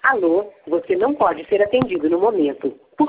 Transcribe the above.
Alô, você não pode ser atendido no momento. Por